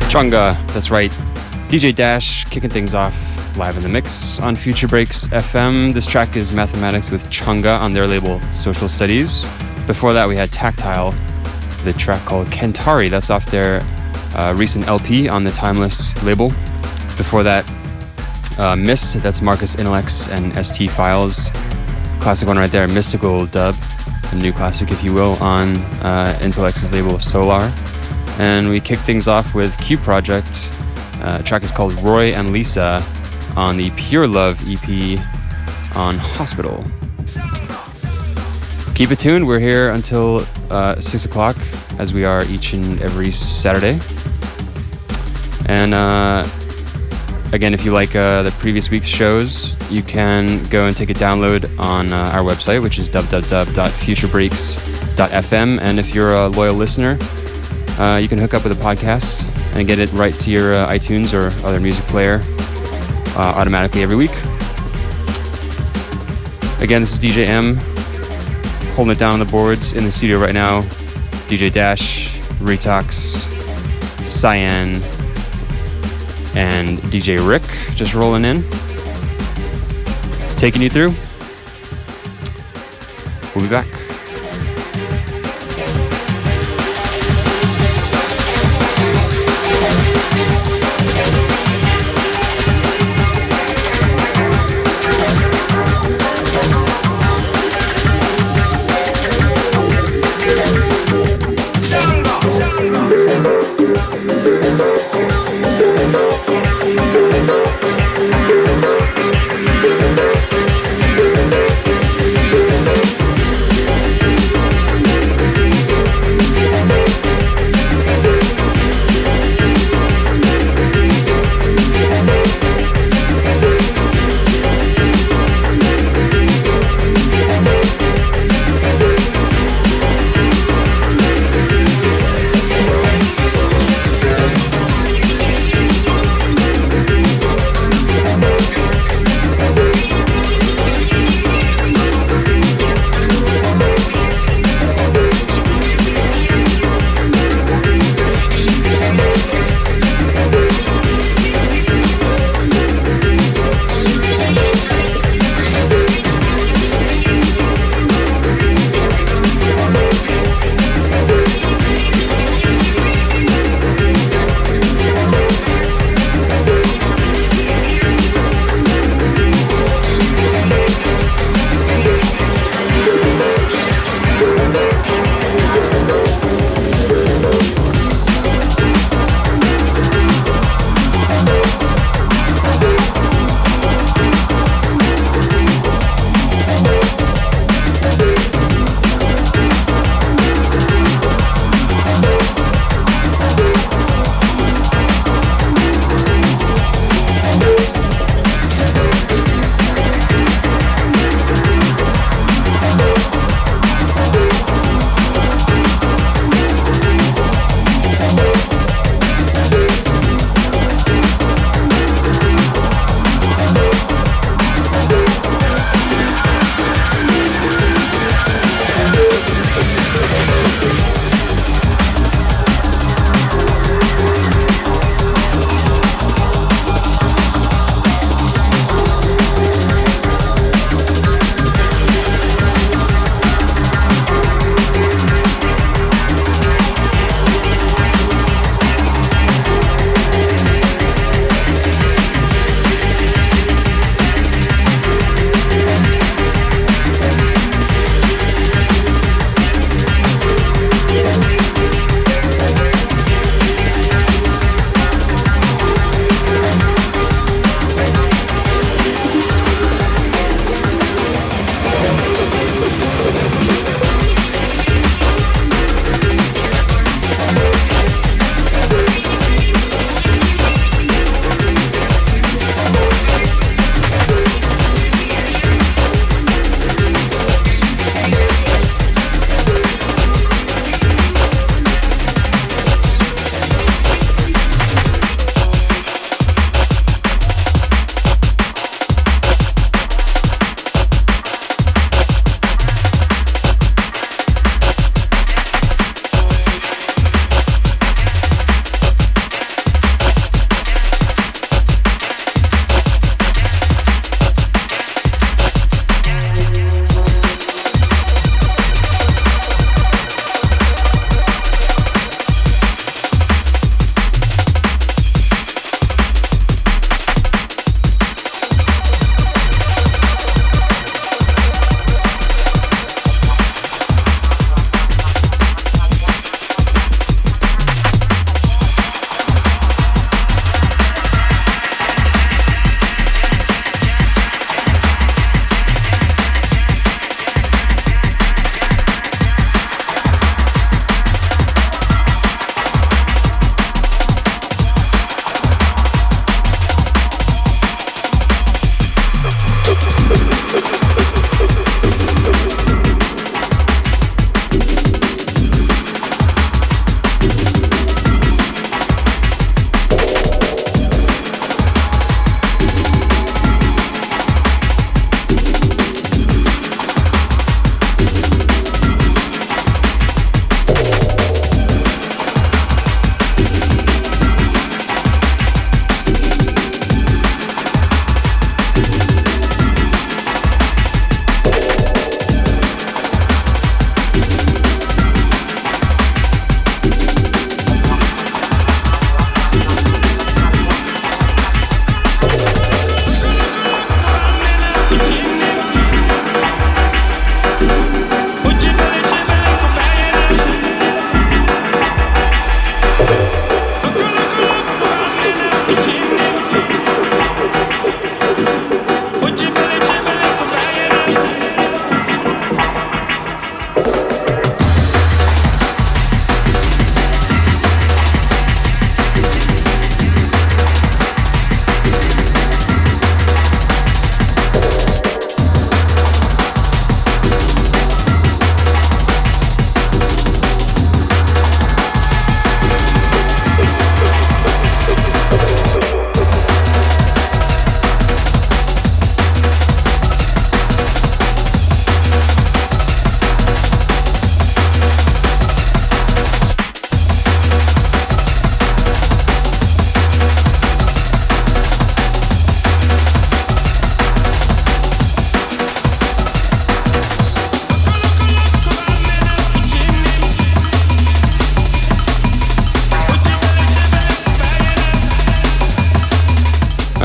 Chunga, that's right. DJ Dash kicking things off live in the mix on Future Breaks FM. This track is Mathematics with Chunga on their label Social Studies. Before that, we had Tactile, the track called Kentari. That's off their recent LP on the Timeless label. Before that, Mist, that's Marcus Intellects and ST Files. Classic one right there, Mystical Dub, a new classic, if you will, on Intellects' label Solar. And we kicked things off with Q Project. The track is called Roy and Lisa on the Pure Love EP on Hospital. Keep it tuned. We're here until 6 o'clock, as we are each and every Saturday. And again, if you like the previous week's shows, you can go and take a download on our website, which is www.futurebreaks.fm. And if you're a loyal listener, you can hook up with a podcast and get it right to your iTunes or other music player automatically every week. Again, this is DJ M, holding it down on the boards in the studio right now. DJ Dash, Retox, Cyan, and DJ Rick just rolling in, taking you through. We'll be back.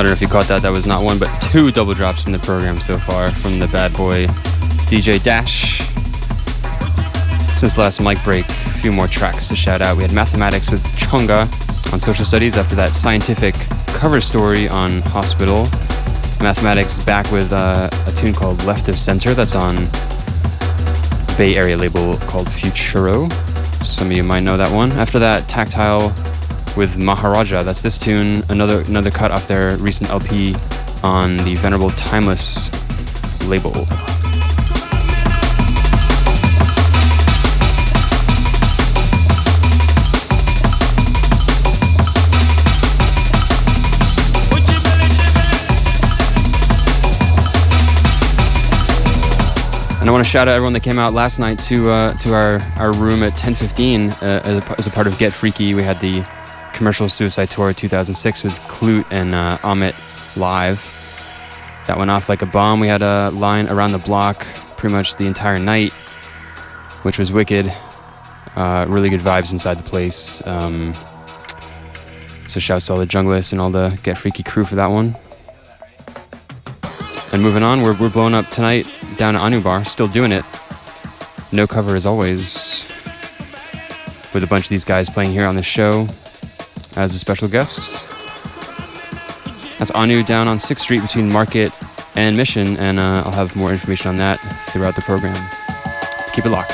don't know if you caught that. That was not one, but two double drops in the program so far from the bad boy DJ Dash. Since last mic break, a few more tracks to shout out. We had Mathematics with Chunga on Social Studies. After that, Scientific cover story on Hospital. Mathematics back with a tune called Left of Center. That's on a Bay Area label called Futuro. Some of you might know that one. After that, Tactile with Maharaja. That's this tune, another cut off their recent LP on the Venerable Timeless label. And I want to shout out everyone that came out last night to our room at 10:15 as a part of Get Freaky. We had the Commercial Suicide Tour 2006 with Klute and Amit live. That went off like a bomb. We had a line around the block pretty much the entire night, which was wicked. Really good vibes inside the place. So shouts to all the junglists and all the Get Freaky crew for that one. And moving on, we're blowing up tonight down at Anu Bar, still doing it. No cover as always, with a bunch of these guys playing here on the show as a special guest. That's Anu down on 6th Street between Market and Mission, and I'll have more information on that throughout the program. Keep it locked.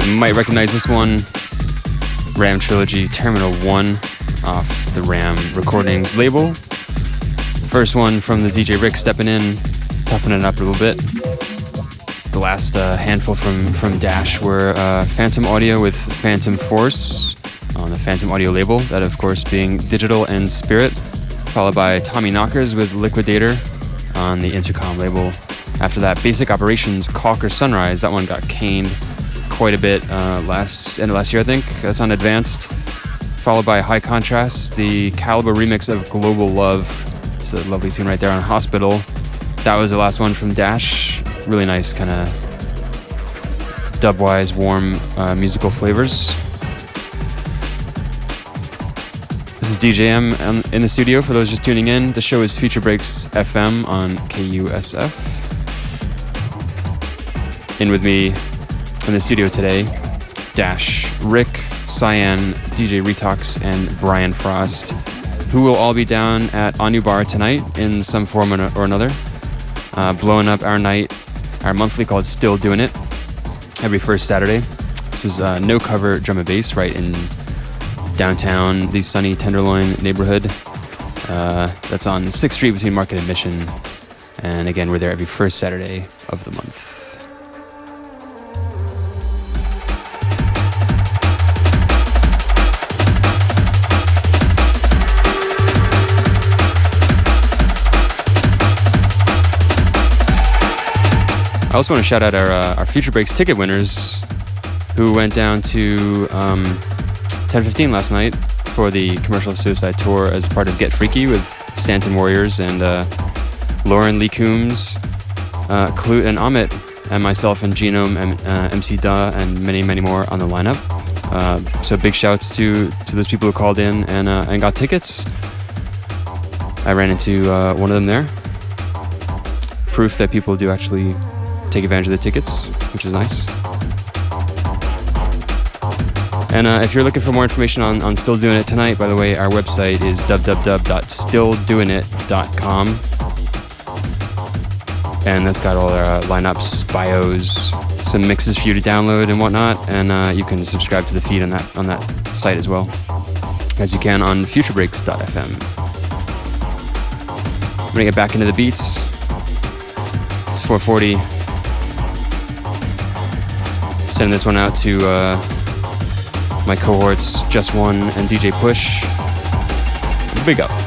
might recognize this one, Ram Trilogy Terminal 1 off the Ram Recordings label. First one from the DJ Rick stepping in, toughening it up a little bit. The last handful from Dash were Phantom Audio with Phantom Force on the Phantom Audio label, that of course being Digital and Spirit, followed by Tommy Knockers with Liquidator on the Intercom label. After that, Basic Operations, Calker Sunrise, that one got caned quite a bit end of last year, I think. That's on Advanced. Followed by High Contrast, the Calibre remix of Global Love. It's a lovely tune right there on Hospital. That was the last one from Dash. Really nice kind of dub-wise, warm musical flavors. This is DJM in the studio for those just tuning in. The show is Future Breaks FM on KUSF. In with me in the studio today, Dash, Rick, Cyan, DJ Retox, and Brian Frost, who will all be down at Anu Bar tonight in some form or another, blowing up our night, our monthly called Still Doing It, every first Saturday. This is No Cover Drum and Bass right in downtown, the sunny Tenderloin neighborhood. That's on 6th Street between Market and Mission. And again, we're there every first Saturday of the month. I also want to shout out our Future Breaks ticket winners who went down to 10:15 last night for the Commercial Suicide Tour as part of Get Freaky with Stanton Warriors and Lauren Lee Coombs, Clute and Amit, and myself and Genome and MC Da and many, many more on the lineup. So big shouts to those people who called in and got tickets. I ran into one of them there. Proof that people do actually take advantage of the tickets, which is nice. And if you're looking for more information on Still Doing It tonight, by the way, our website is www.stilldoingit.com. And that's got all our lineups, bios, some mixes for you to download and whatnot. And you can subscribe to the feed on that site as well, as you can on futurebreaks.fm. I'm gonna get back into the beats. It's 4:40. Sending this one out to my cohorts, Just One and DJ Push. Big up.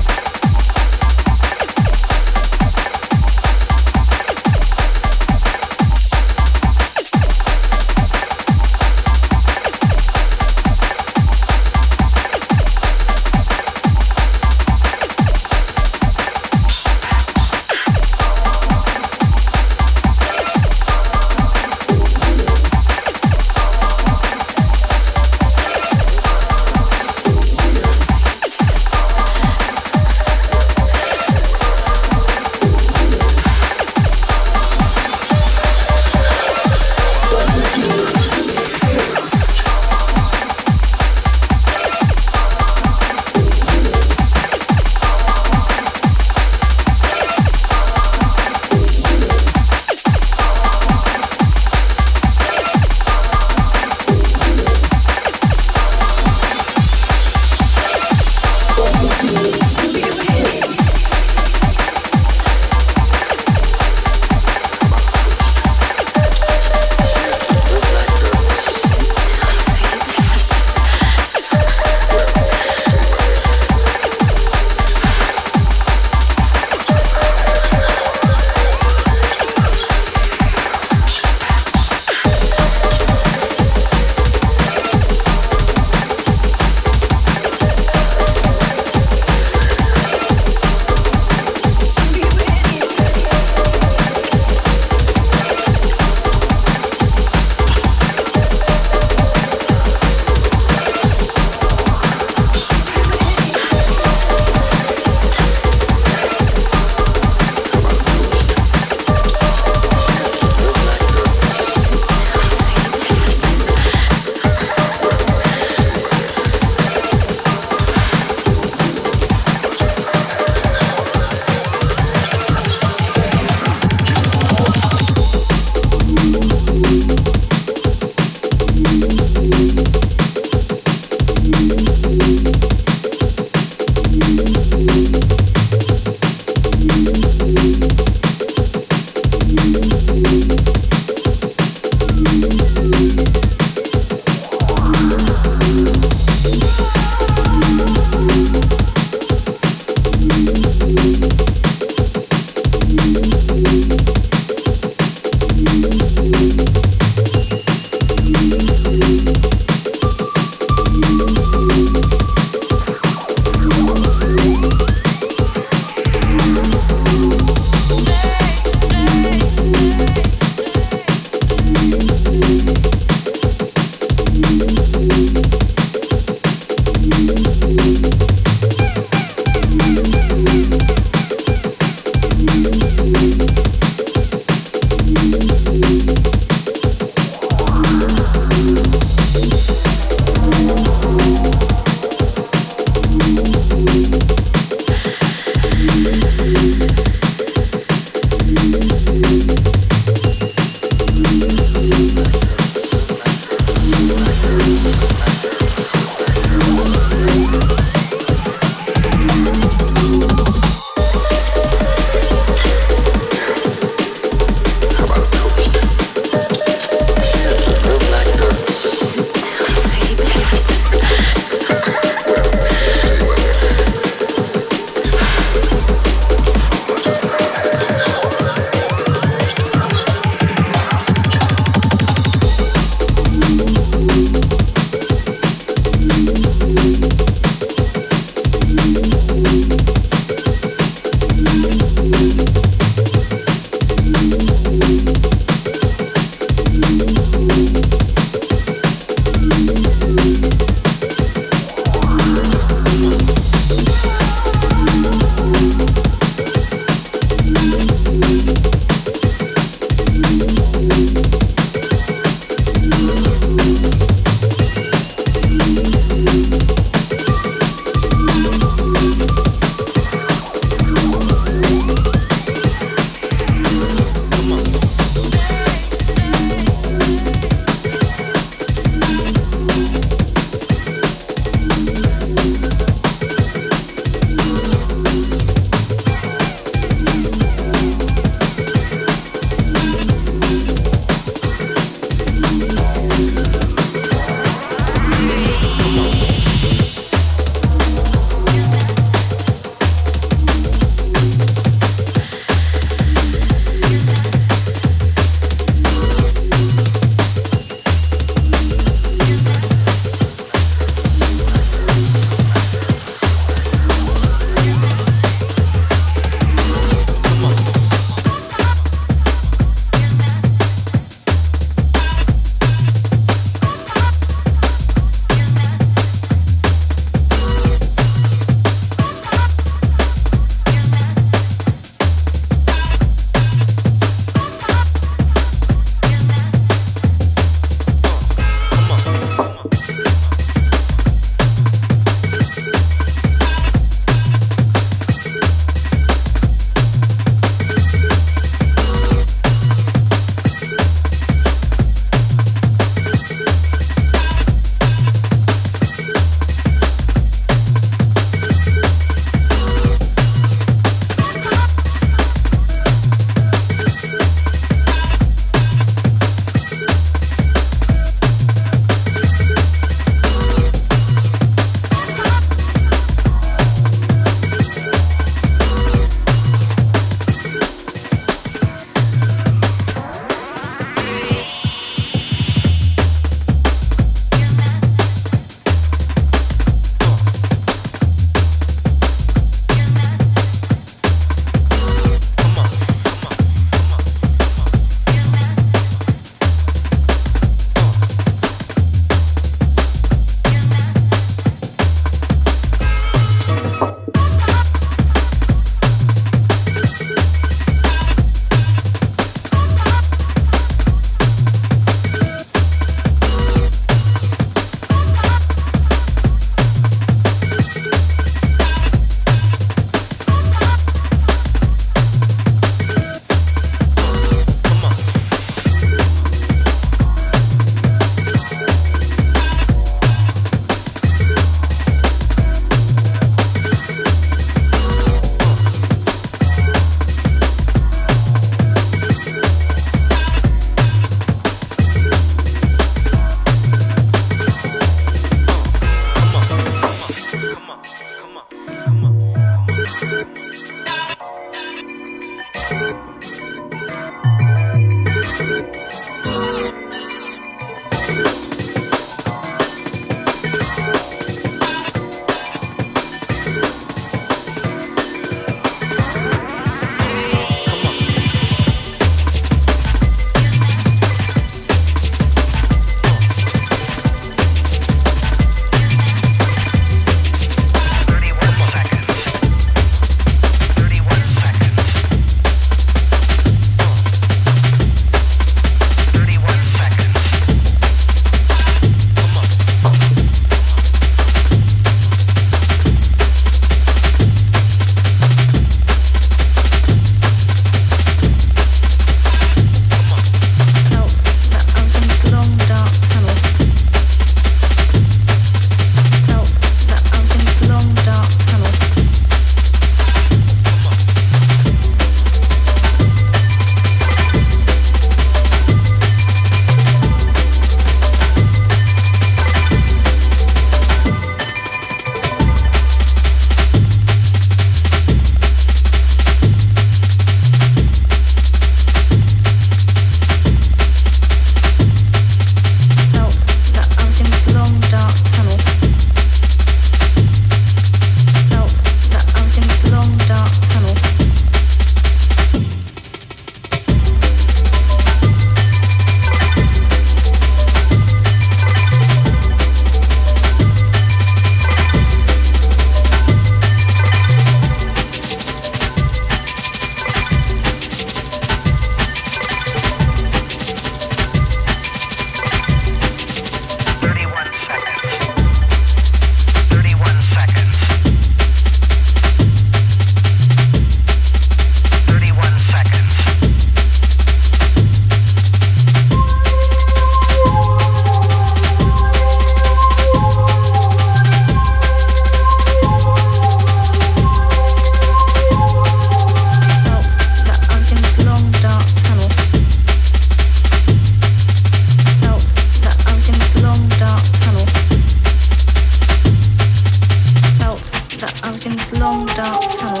long dark tunnel.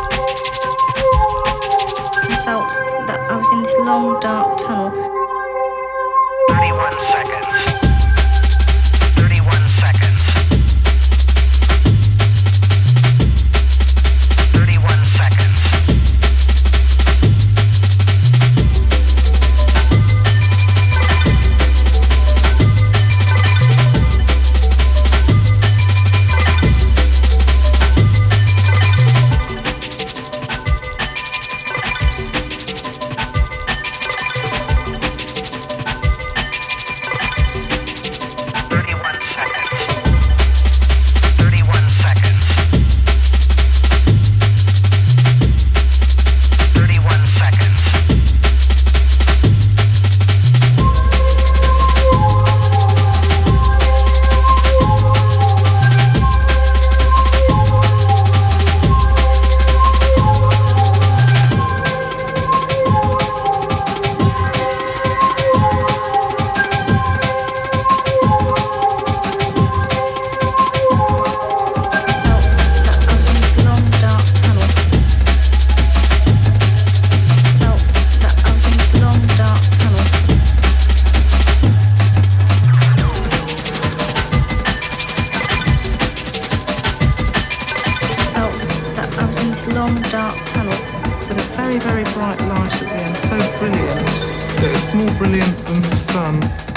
I felt that I was in this long dark tunnel. 31 seconds. 31 seconds. 31 seconds. Long dark tunnel with a very, very bright light at the end, so brilliant that it's more brilliant than the sun.